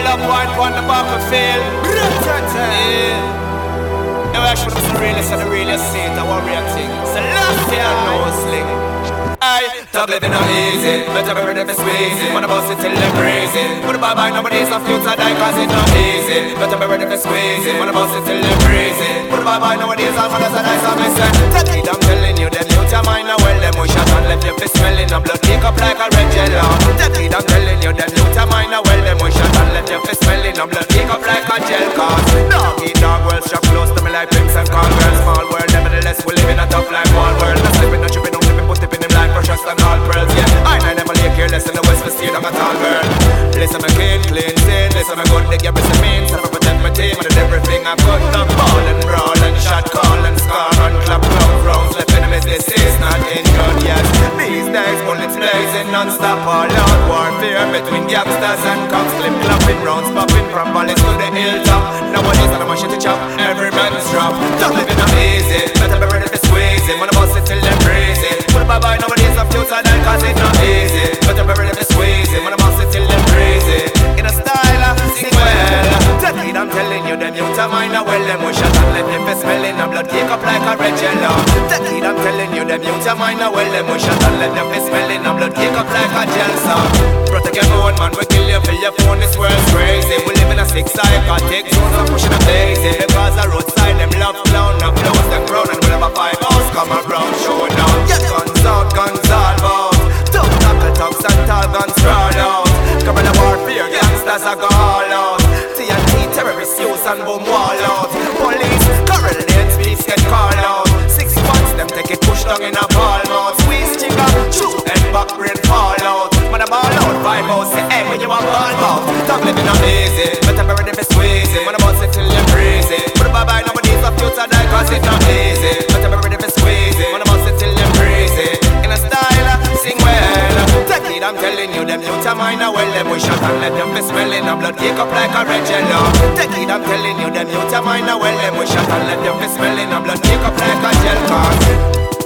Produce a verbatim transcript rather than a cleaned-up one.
All up one on the battlefield. Yeah. Now I should be the realest and the realest saint, a warrior thing. So last year no sling. Aye, talk living not easy. Better be ready for squeezing. Wanna boss it till them breezy. Put it bye bye, nobody's a future die cause it's not easy. Better be ready for squeezing. Wanna boss it till them breezy. Put it bye bye, nobody's a mother's a dice. I'm saying, take it, I'm telling you, them youth are mine. Well, them we shot and left you for smelling. A blood kick up like a red jello. Take it, I'm telling you, them youth are mine. Well, them we shot and left you for smelling. A blood kick up like a gel cause dog eat dog well, strap close to me like pimps and cowgirls. Small world, nevertheless, we live in a tough life, all world. Not slipping, not tripping, not flipping, put tipping him like precious and all pearls, yeah. I know never lay careless in the west, for steer, I'm a tall girl. Listen, I'm clean, clean, sin. Listen, I'm good, they give me some means. So I protect my team, and everything I cut up. Ball and brawl and shot, call and scar and clap, club, rounds. Left enemies, this is not in good, yes. These days, bullets blazing, non-stop, all out warfare between gangsters and cops. Clip, clapping, rounds popping from bullets to the hilltop. Nowadays, I'm a shit to chop, every man's drop. Don't live in a easy, better be ready to squeeze it. Wanna bust it till them breezy. Put it bye bye, nowadays, I'm future die cause it's not easy. Better be ready to squeeze it. Wanna bust it till them breezy. In a style, sing well. Take it, I'm telling you, them youth are mine. Well, them we shot and let them for smelling. A blood kick up like a red jello. Take it, I'm telling you, them youth are mine. Well, them we shot and let them for smelling. A blood kick up like a gel song. Protect your own man, we kill you for your phone. This world's crazy. We live in a six psychotic zone. I'm pushing a daisy because the roadside them love clown. Now close them crown and we'll have a five house come around showing down. Yeah, guns out, guns all out. Don't tackle talks and tall guns sprawl out. Guerrilla warfare, gangsters are go all out. T N T terrorists use and boom wall out. Police, correlates, beefs get called out. Six ones, them take it push down in a ball mouth. Squeeze chicken, shoot and back brain fall out. Man a ball out, five house, say hey when you a ball mouth. Talk living not easy, better be ready for squeezing. Man a boss it till you breezy. Put it bye bye, nobody's a future die cause it's not easy. Better be ready for squeezing. Man a boss it till you breezy. In a style, sing well. Take it, I'm telling you, them youth are mine. Well, them we shot and let them be smelling. A blood kick up like a red jello. Take it, I'm telling you, them youth are mine. Well, them we shot and let them be smelling. A blood kick up like a gel cause